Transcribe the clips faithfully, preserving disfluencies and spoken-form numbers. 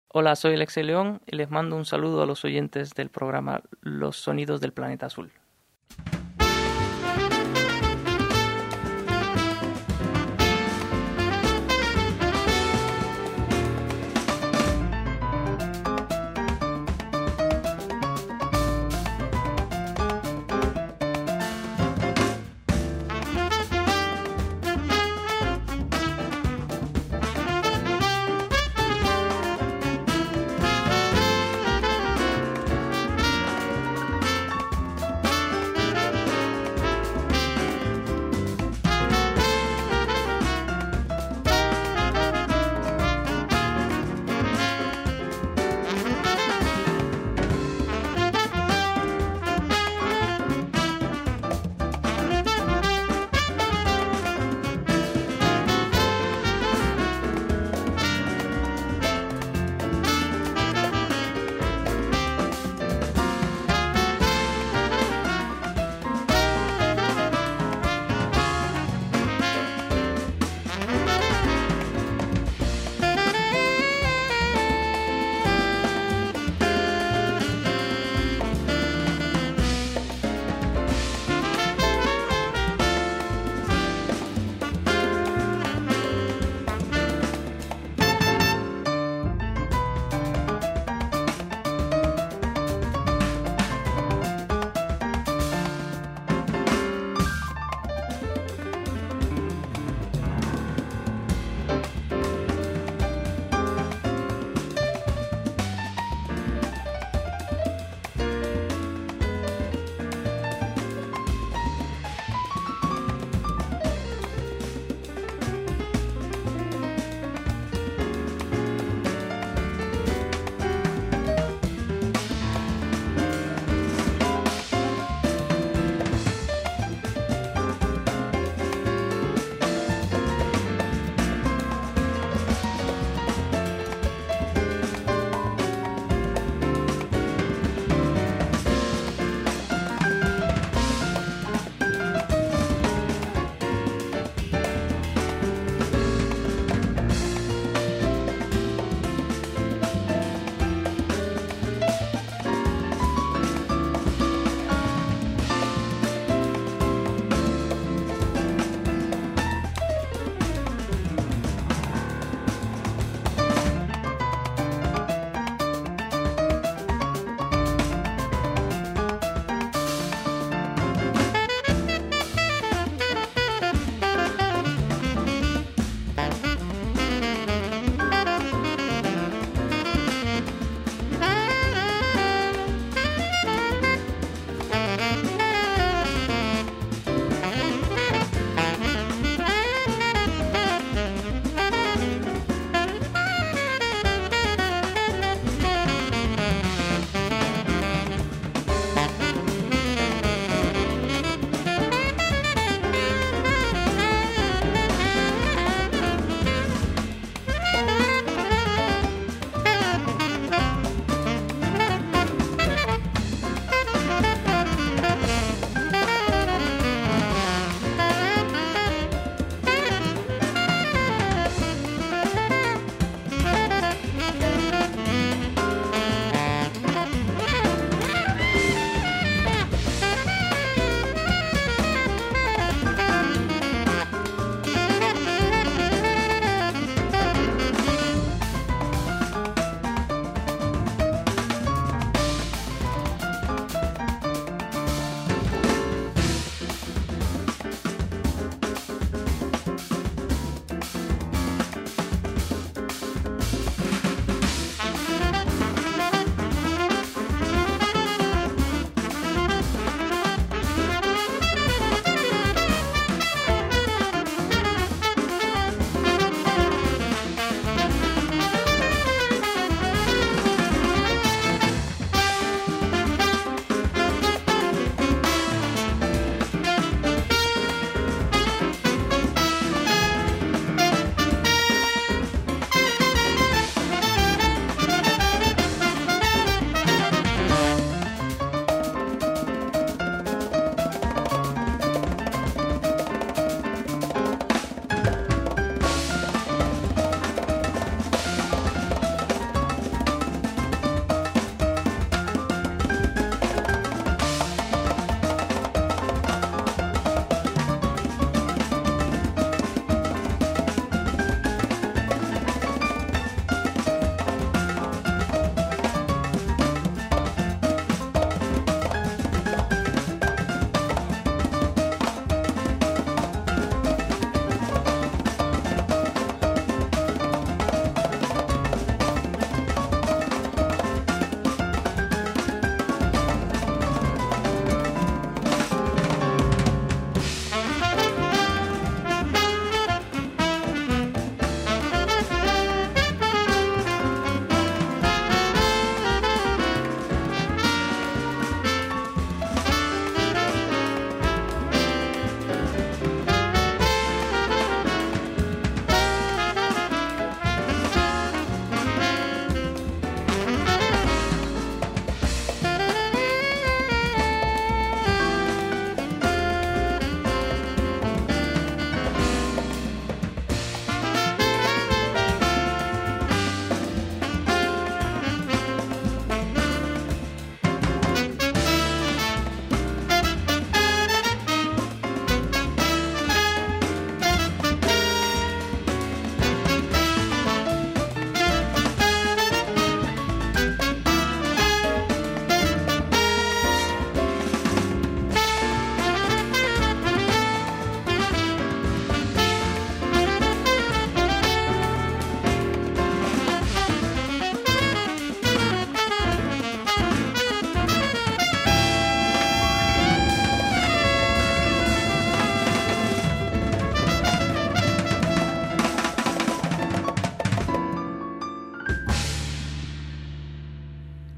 Hola, soy Alexei León y les mando un saludo a los oyentes del programa Los Sonidos del Planeta Azul.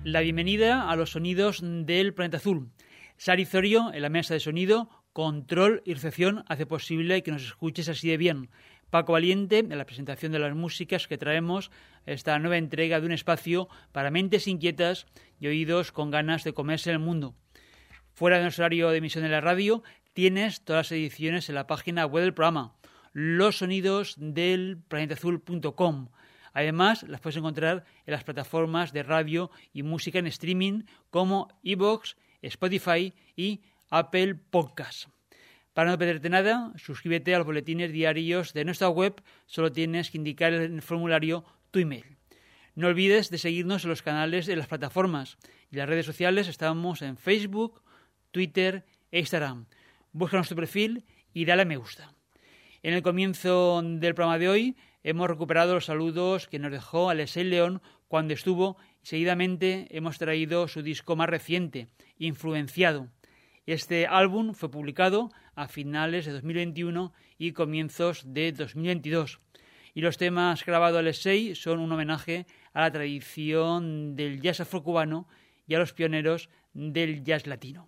La bienvenida a los sonidos del Planeta Azul. Sari Zorio en la mesa de sonido, control y recepción hace posible que nos escuches así de bien. Paco Valiente en la presentación de las músicas que traemos esta nueva entrega de un espacio para mentes inquietas y oídos con ganas de comerse el mundo. Fuera de nuestro horario de emisión de la radio, tienes todas las ediciones en la página web del programa, los sonidos del planeta azul punto com. Además, las puedes encontrar en las plataformas de radio y música en streaming como iVoox, Spotify y Apple Podcasts. Para no perderte nada, suscríbete a los boletines diarios de nuestra web. Solo tienes que indicar en el formulario tu email. No olvides de seguirnos en los canales de las plataformas. Y en las redes sociales estamos en Facebook, Twitter e Instagram. Busca nuestro perfil y dale a me gusta. En el comienzo del programa de hoy hemos recuperado los saludos que nos dejó Alexei León cuando estuvo y seguidamente hemos traído su disco más reciente, Influenciado. Este álbum fue publicado a finales de dos mil veintiuno y comienzos de dos mil veintidós. Y los temas grabados Alexei son un homenaje a la tradición del jazz afrocubano y a los pioneros del jazz latino.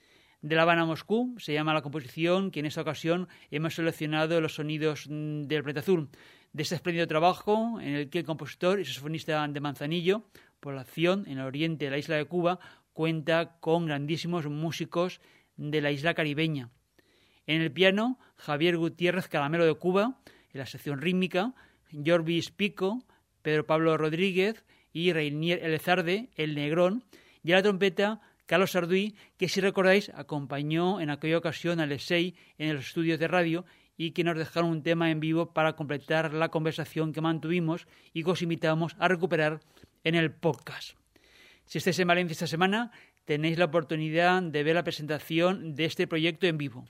De La Habana a Moscú se llama la composición que en esta ocasión hemos seleccionado los sonidos del Planeta Azul. De este espléndido trabajo en el que el compositor y saxofonista de Manzanillo, población en el oriente de la isla de Cuba, cuenta con grandísimos músicos de la isla caribeña. En el piano, Javier Gutiérrez Calamero de Cuba, en la sección rítmica, Jorvis Pico, Pedro Pablo Rodríguez y Reinier Elezarde, el Negrón, y a la trompeta, Carlos Sarduy, que si recordáis acompañó en aquella ocasión a Alexei en los estudios de radio y que nos dejaron un tema en vivo para completar la conversación que mantuvimos y que os invitamos a recuperar en el podcast. Si estáis en Valencia esta semana, tenéis la oportunidad de ver la presentación de este proyecto en vivo.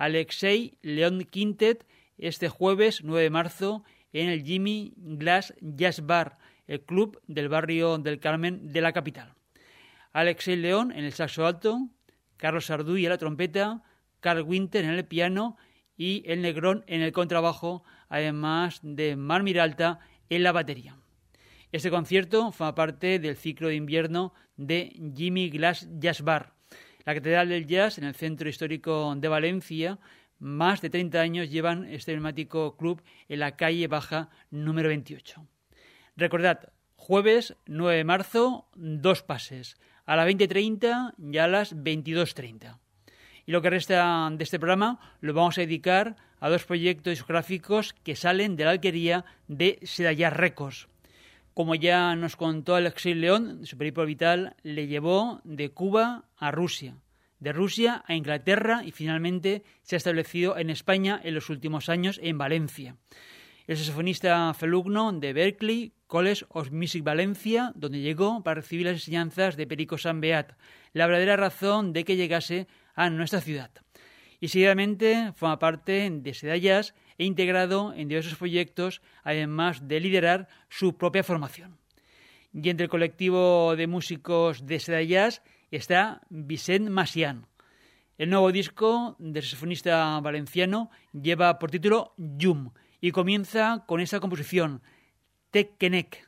Alexei León Quintet, este jueves nueve de marzo en el Jimmy Glass Jazz Bar, el club del barrio del Carmen de la capital. Alexei León en el saxo alto, Carlos Sarduy en la trompeta, Carl Winter en el piano y el Negrón en el contrabajo, además de Mar Miralta en la batería. Este concierto forma parte del ciclo de invierno de Jimmy Glass Jazz Bar, la catedral del jazz en el centro histórico de Valencia. Más de treinta años llevan este emblemático club en la calle Baja número veintiocho. Recordad, jueves nueve de marzo, dos pases, a las veinte treinta y a las veintidós treinta. Y lo que resta de este programa lo vamos a dedicar a dos proyectos discográficos que salen de la alquería de Sedayas Records. Como ya nos contó Alexei León, su periplo vital le llevó de Cuba a Rusia, de Rusia a Inglaterra y finalmente se ha establecido en España en los últimos años en Valencia. El saxofonista felugno de Berklee College of Music Valencia, donde llegó para recibir las enseñanzas de Perico Sanbeat, la verdadera razón de que llegase a nuestra ciudad. Y seguidamente forma parte de Sedayas e integrado en diversos proyectos, además de liderar su propia formación. Y entre el colectivo de músicos de Sedayas está Vicent Macián. El nuevo disco del saxofonista valenciano lleva por título Yum y comienza con esa composición, Tekenek.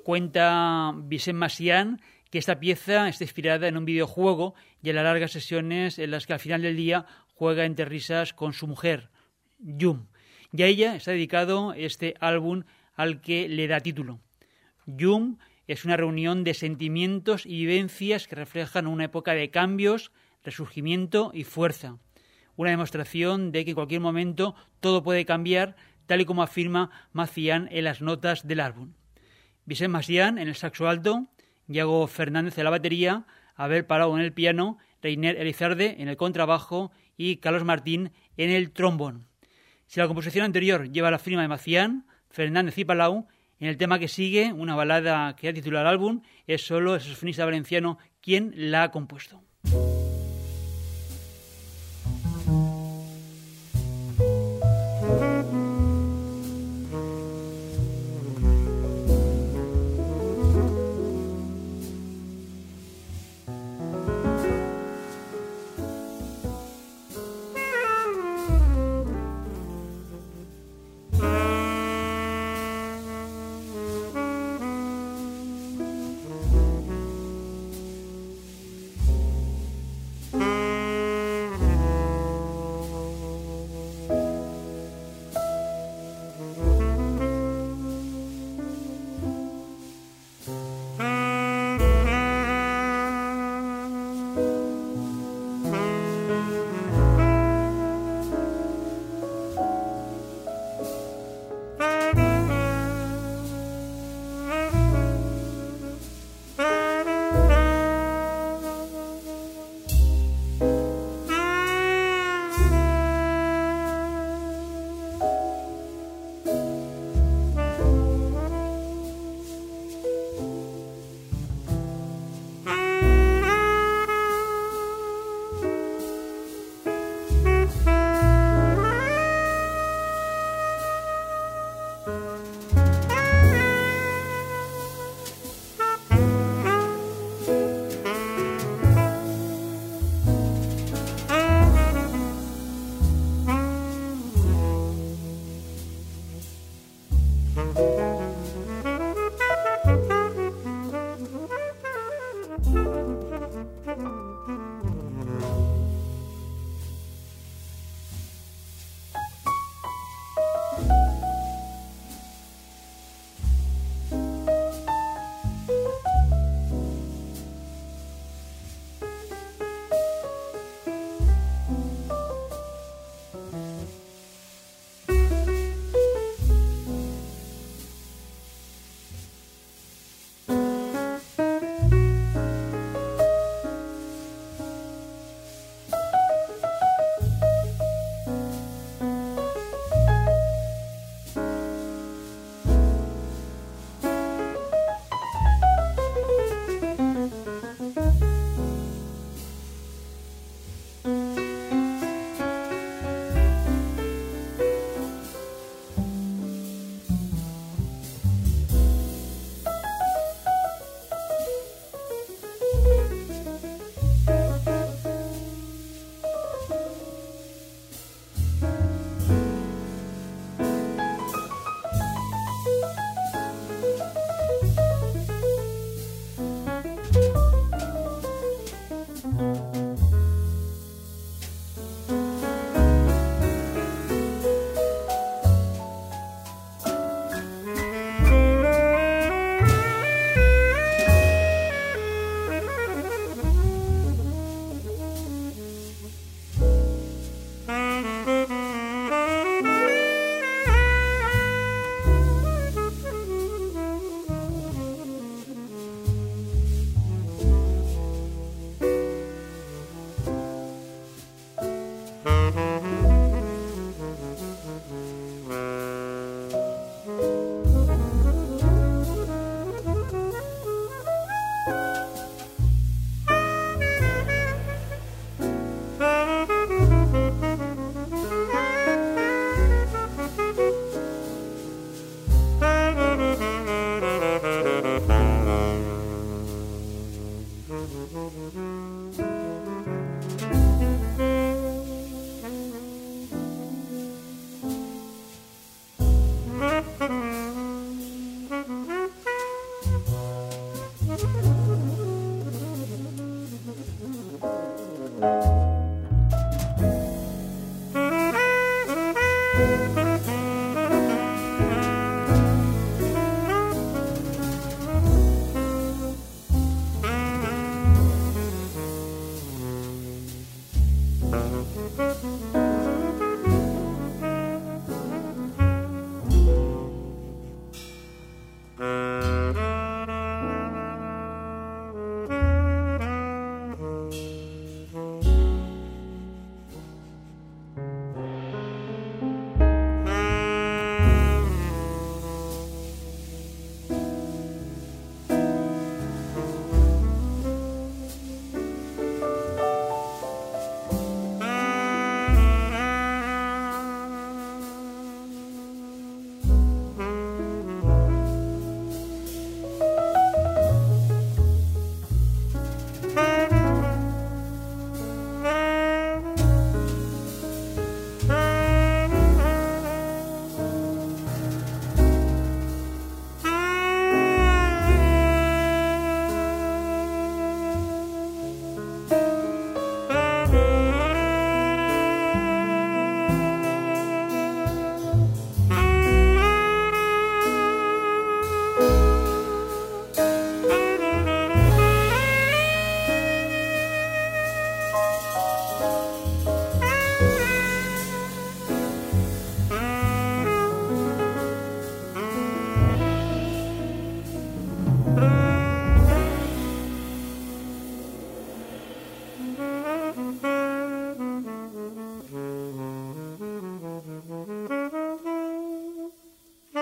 Cuenta Vicent Massian que esta pieza está inspirada en un videojuego y en las largas sesiones en las que al final del día juega entre risas con su mujer, Yum. Y a ella está dedicado este álbum al que le da título. Yum es una reunión de sentimientos y vivencias que reflejan una época de cambios, resurgimiento y fuerza. Una demostración de que en cualquier momento todo puede cambiar, tal y como afirma Massian en las notas del álbum. Vicent Massian en el saxo alto, Iago Fernández en la batería, Abel Palau en el piano, Reiner Elizarde en el contrabajo y Carlos Martín en el trombón. Si la composición anterior lleva la firma de Massian, Fernández y Palau, en el tema que sigue, una balada que da título al álbum, es solo el saxofonista valenciano quien la ha compuesto.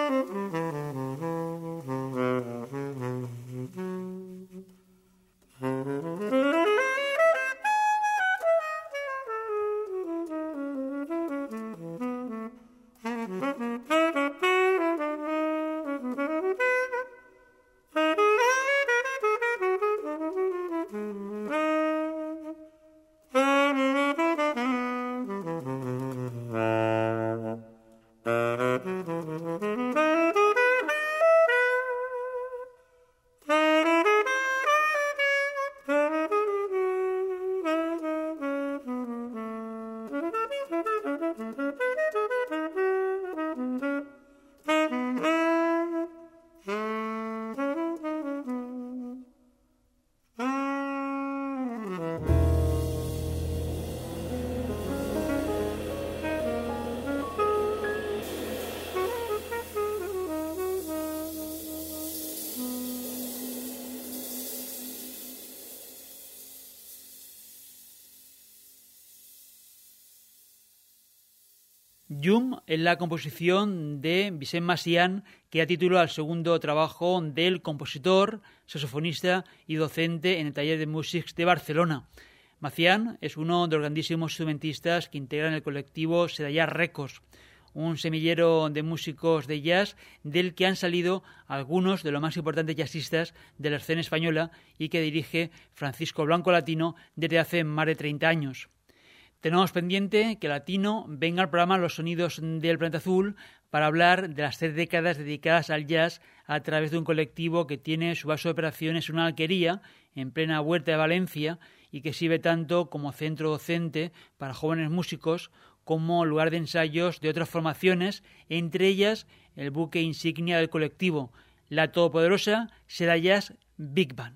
Llum es la composición de Vicent Macián, que da título al segundo trabajo del compositor, saxofonista y docente en el Taller de Músics de Barcelona. Macián es uno de los grandísimos instrumentistas que integran el colectivo Sedallàs Records, un semillero de músicos de jazz del que han salido algunos de los más importantes jazzistas de la escena española y que dirige Francisco Blanco Latino desde hace más de treinta años. Tenemos pendiente que Latino venga al programa Los Sonidos del Planeta Azul para hablar de las tres décadas dedicadas al jazz a través de un colectivo que tiene su base de operaciones en una alquería en plena Huerta de Valencia y que sirve tanto como centro docente para jóvenes músicos como lugar de ensayos de otras formaciones, entre ellas el buque insignia del colectivo, la todopoderosa Sedallàs Big Band.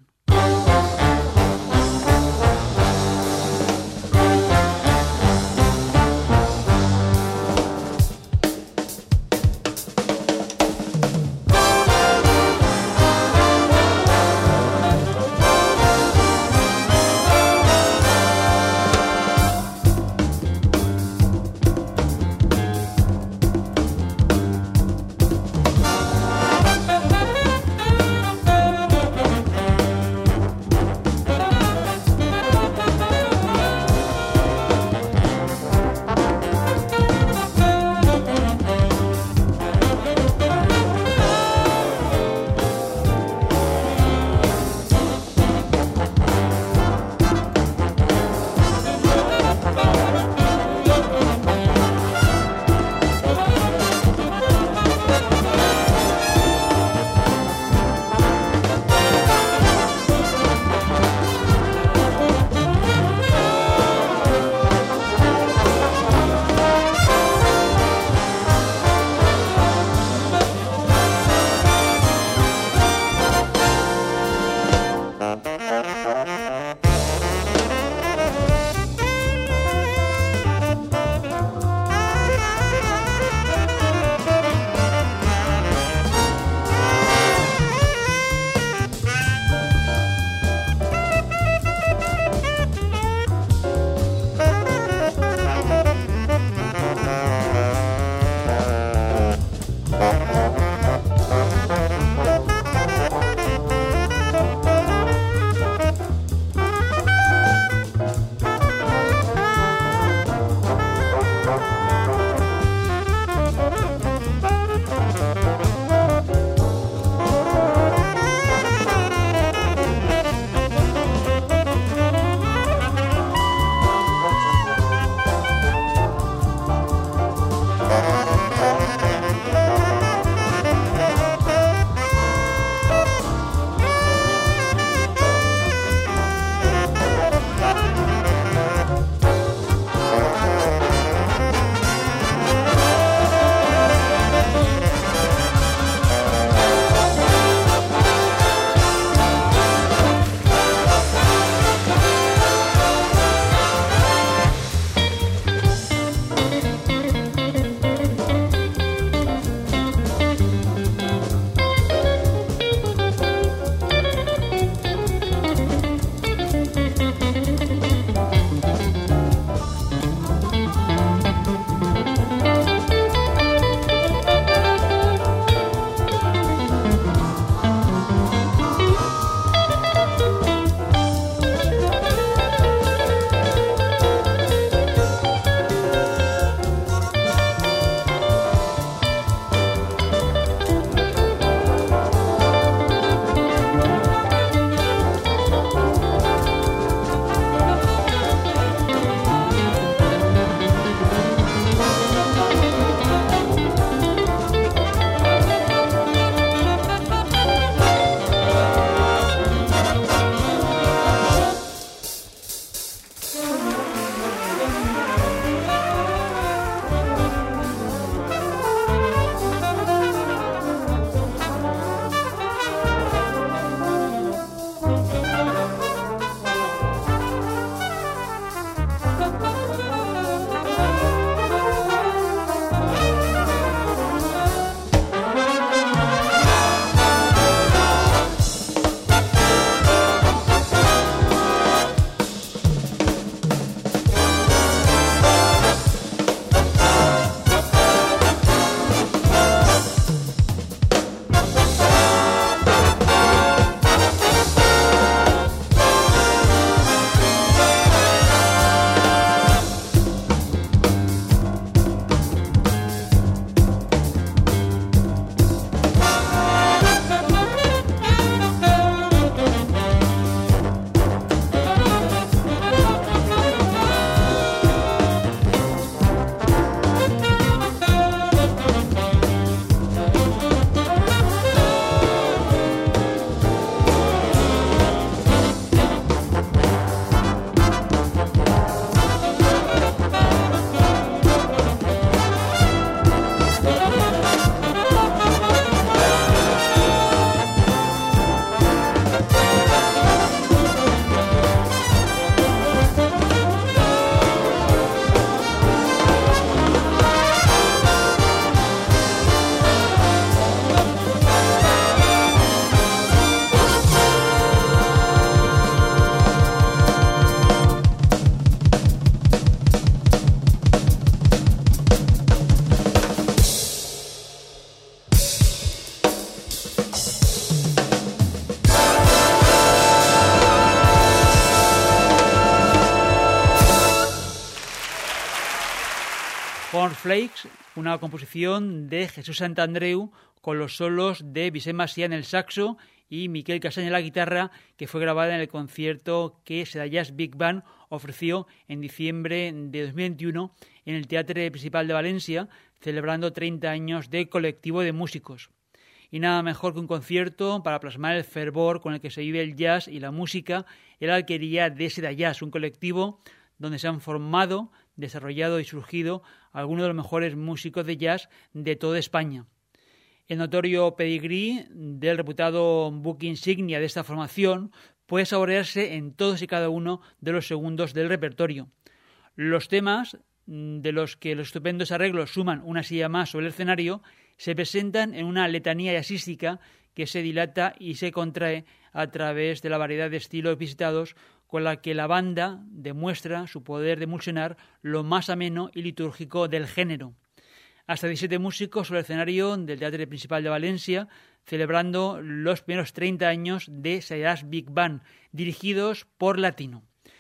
Cornflakes, una composición de Jesús Santandreu con los solos de Vicent Macià en el saxo y Miquel Casañ en la guitarra, que fue grabada en el concierto que Sedallàs Big Band ofreció en diciembre de dos mil veintiuno en el Teatre Principal de Valencia, celebrando treinta años de colectivo de músicos. Y nada mejor que un concierto para plasmar el fervor con el que se vive el jazz y la música en la alquería de Sedallàs, un colectivo donde se han formado, desarrollado y surgido algunos de los mejores músicos de jazz de toda España. El notorio pedigrí del reputado buque insignia de esta formación puede saborearse en todos y cada uno de los segundos del repertorio. Los temas, de los que los estupendos arreglos suman una silla más sobre el escenario, se presentan en una letanía jazzística que se dilata y se contrae a través de la variedad de estilos visitados, con la que la banda demuestra su poder de emulsionar lo más ameno y litúrgico del género. Hasta diecisiete músicos sobre el escenario del Teatre Principal de Valencia, celebrando los primeros treinta años de Sedallàs Big Band, dirigidos por Latino.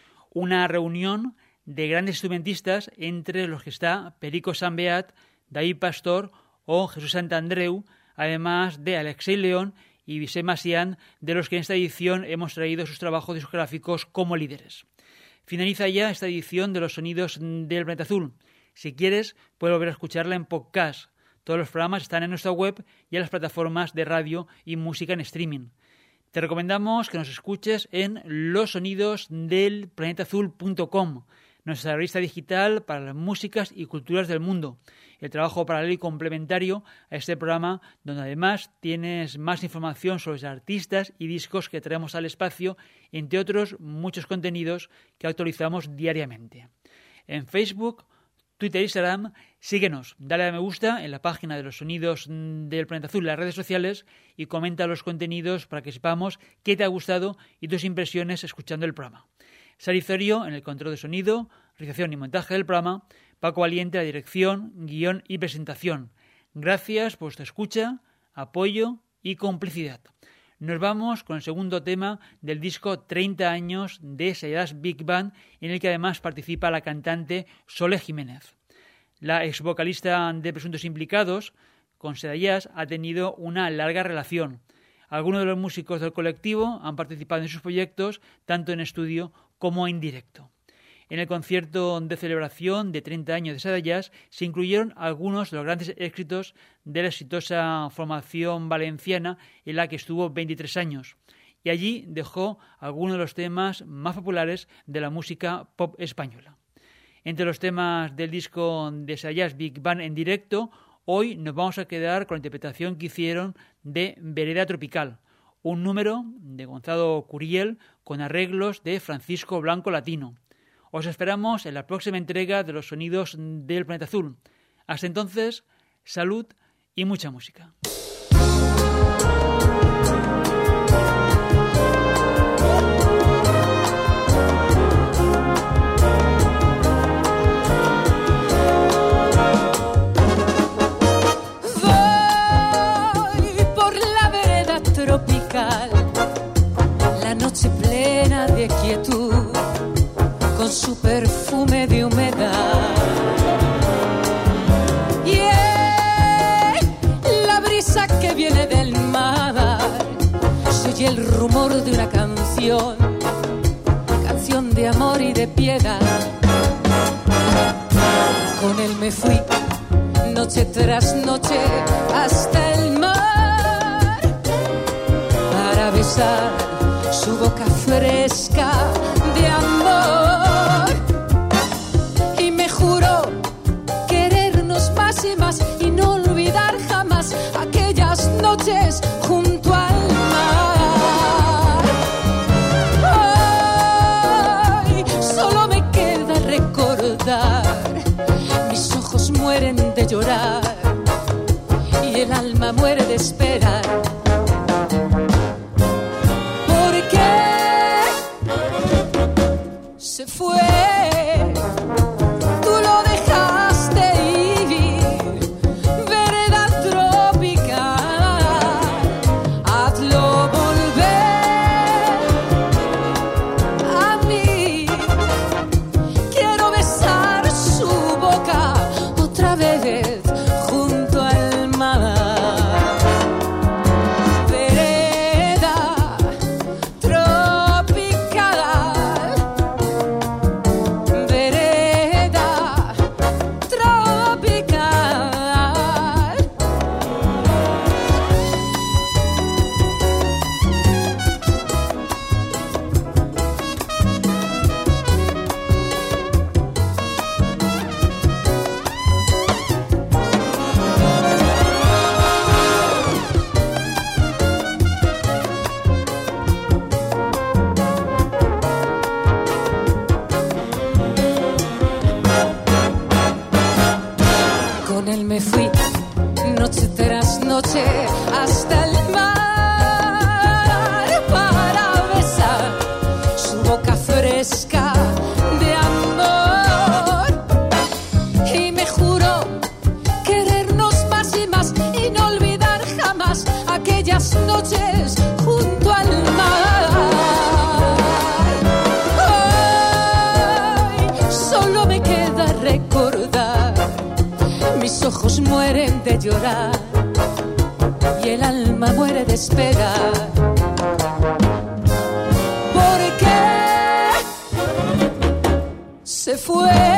Una reunión de grandes instrumentistas, entre los que está Perico Sambeat, David Pastor o Jesús Santandreu, además de Alexei León y Vicent Macià, de los que en esta edición hemos traído sus trabajos discográficos como líderes. Finaliza ya esta edición de los Sonidos del Planeta Azul. Si quieres, puedes volver a escucharla en podcast. Todos los programas están en nuestra web y en las plataformas de radio y música en streaming. Te recomendamos que nos escuches en los sonidos del planeta azul punto com, nuestra revista digital para las músicas y culturas del mundo, el trabajo paralelo y complementario a este programa, donde además tienes más información sobre los artistas y discos que traemos al espacio, entre otros muchos contenidos que actualizamos diariamente. En Facebook, Twitter e Instagram, síguenos, dale a me gusta en la página de los Sonidos del Planeta Azul en las redes sociales y comenta los contenidos para que sepamos qué te ha gustado y tus impresiones escuchando el programa. Sari Zorio en el control de sonido, realización y montaje del programa, Paco Valiente la dirección, guión y presentación. Gracias por vuestra escucha, apoyo y complicidad. Nos vamos con el segundo tema del disco treinta años de Sedallàs Big Band, en el que además participa la cantante Sole Jiménez. La ex vocalista de Presuntos Implicados con Sedallàs ha tenido una larga relación. Algunos de los músicos del colectivo han participado en sus proyectos, tanto en estudio como en directo. En el concierto de celebración de treinta años de Sedallàs se incluyeron algunos de los grandes éxitos de la exitosa formación valenciana en la que estuvo veintitrés años, y allí dejó algunos de los temas más populares de la música pop española. Entre los temas del disco de Sedallàs Big Band en directo, hoy nos vamos a quedar con la interpretación que hicieron de Vereda Tropical, un número de Gonzalo Curiel con arreglos de Francisco Blanco Latino. Os esperamos en la próxima entrega de los Sonidos del Planeta Azul. Hasta entonces, salud y mucha música. Voy por la vereda tropical, la noche plena de quietud, con su perfume de humedad. Y la brisa que viene del mar, se oye el rumor de una canción, canción de amor y de piedad. Con él me fui, noche tras noche, hasta el mar, para besar su boca fresca de amor. Y más y no olvidar jamás aquellas noches junto al mar. Ay, solo me queda recordar, mis ojos mueren de llorar y el alma muere de esperar. Porque se fue. tras noche hasta el mar para besar su boca fresca de amor. Y me juró querernos más y más y no olvidar jamás aquellas noches junto al mar. Ay, solo me queda recordar, mis ojos mueren de llorar y el alma muere de esperar. Porque se fue